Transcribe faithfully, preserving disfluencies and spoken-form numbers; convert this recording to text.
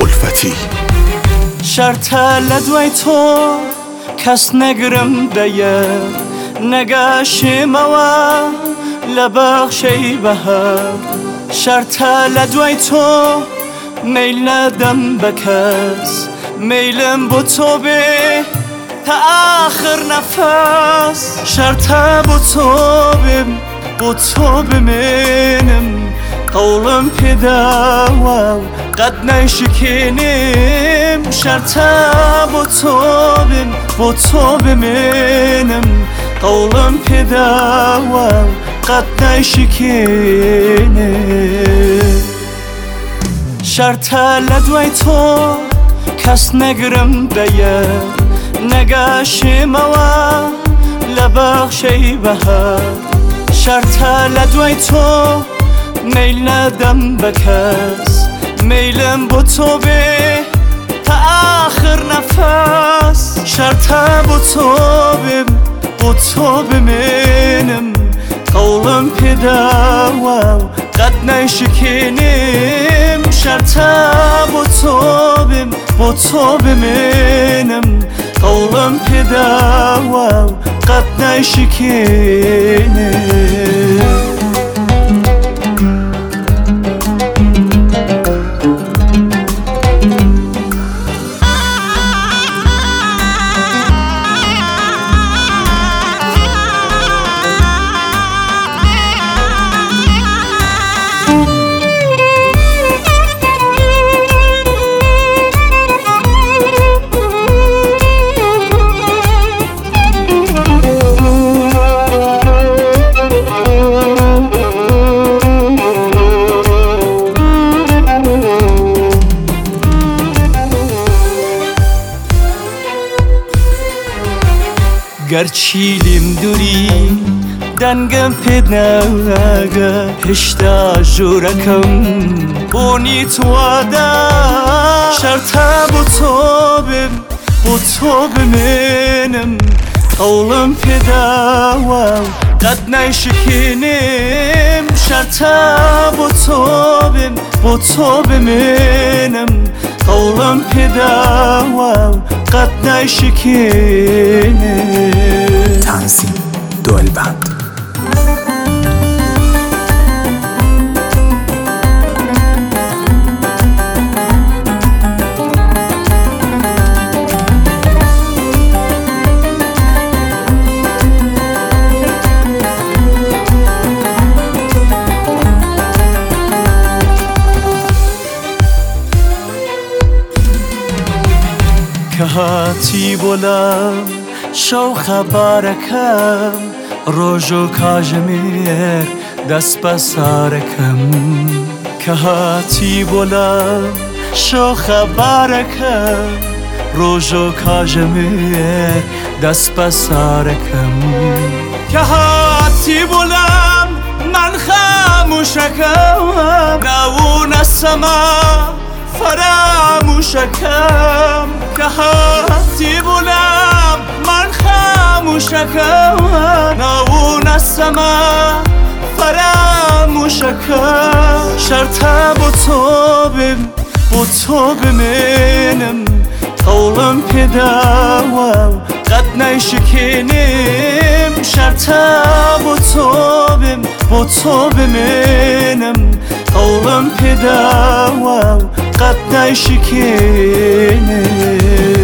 ئولفەتی شەرتە لە دوای تۆ کەس نەگرم بەیەک نەگەشیمەوە لە بەخشەی بەهار شەرتە لە دوای تۆ میل نەدەم بە کەس میلم بۆ تۆ بێ تا ئاخر نەفەس شەرتە بۆ تۆ بێم بۆ تۆ بمێنم قەوڵم پێداوە و قەت نەیشکێنم شەرتە بۆ تۆ بێم بۆ تۆ بمێنم قەوڵم پێداوە و قەت نەیشکێنم شەرتە لە دوای تۆ کەس نەگرم بەیەک نەگەشیمەوە لە بەخشەی بەهار شەرتە لە دوای تۆ میل نەدەم بە کەس میلم بۆ تۆ بێ تا ئاخر نەفەس شەرتە بۆ تۆ بێم بۆ تۆ بمێنم قەوڵم پێداوە و قەت نەیشکێنم شەرتە بۆ تۆ بێم بۆ تۆ بمێنم قەوڵم پێداوە و قەت نەیشکێنم گەرچی دووری دەنگم پێت ناگە هێشتا ژوورەکەم بۆنی تۆدا شەرتە بۆ تۆ بێم بۆ تۆ بمێنم قەوڵم پێداوە و قەت نەیشکێنم شەرتە بۆ تۆ بێم بۆ تۆ بمێنم قەوڵم پێداوە و قەت نەیشکێنم تەنزیم دۆلبەند کە هاتی بۆلام شەو خەبارەکەم ڕۆژ و کاژەمێر دەست بە سارەکەم کە هاتی بۆلام شەو خەبارەکەم ڕۆژ و کاژەمێر دەست بە سارەکەم کە هاتی بۆلام من خاموشەکەم ناوونە سەما فراموشەکەم کە هاتی بۆلام من خاموشەکەم ناوونە سەما فراموشەکەم شەرتە بۆ تۆ بێم بۆ تۆ بمێنم قەوڵم پێداوە و قەت نەیشکێنم شەرتە بۆ تۆ بێم بۆ تۆ بمێنم قەوڵم پێداوە و قەت نەیشکێنم